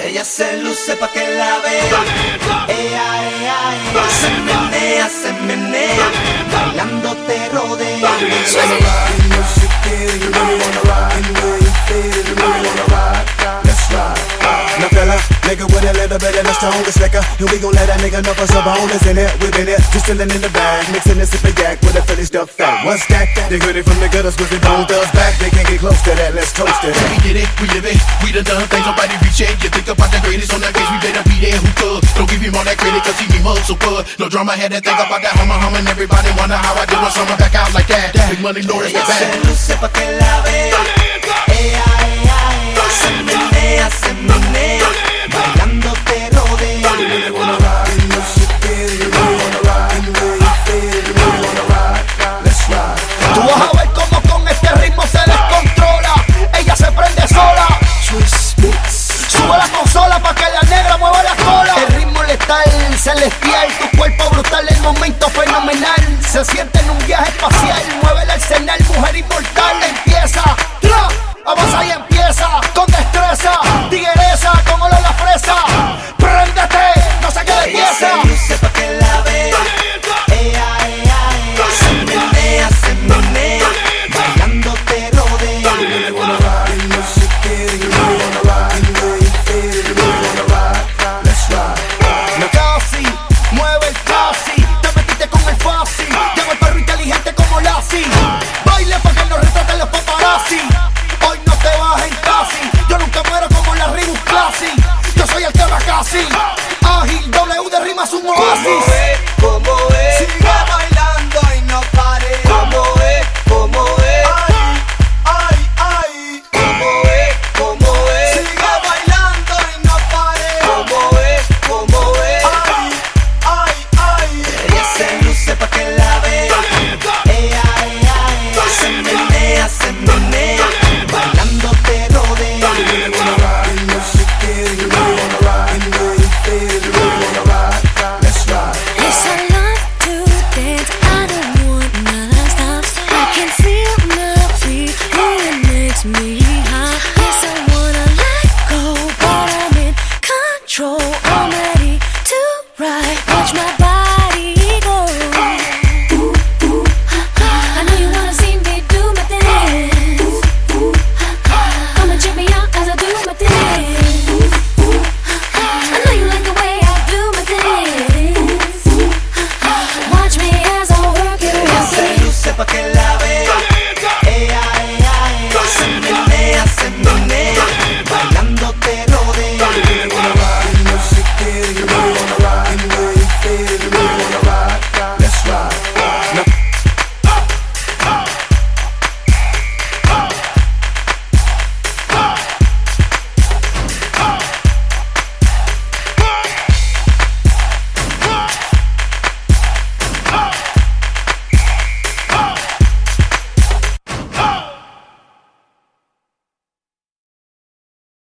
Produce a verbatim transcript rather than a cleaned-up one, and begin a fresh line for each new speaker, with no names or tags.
Ella se luce pa' que la vea. Ea, ea, ea. Se menea, se menea. Bailando te rodea.
Now fella, nigga with a little bit of the strongest liquor, and we gon' let that nigga know for some bonus in it. We been it, just chillin' in the bag, mixin' this sippin' yak with a Philly stuff fat. What's that? They heard it from the gutters, cause they don't us back. They can't get close to that, let's toast it.
We did it, we live it, we done done things nobody reach it. You think about the greatest on that case, we better be there who could. Don't give him all that credit, cause he be mud so good. No drama, had that thing about that hummer humming. Everybody wonder how I do when summer back out like that. Big money, Lord, it's
Ella
back.
se luce pa' que la vea. Ea, ea, ea. Se menea, se menea. Bailando te rodea.
You really wanna ride, you know she feel. You really wanna ride, you know you feel. You really wanna ride, let's ride.
Tú vas a ver cómo con este ritmo se descontrola. Ella se prende sola. Sube la consola pa' que la negra mueva la cola. El ritmo letal, celestial. Tu cuerpo brutal, el momento fenomenal. Se siente en un viaje espacial. Mueve el arsenal, mujer inmortal. Empieza, tra, avanza y empieza con destreza.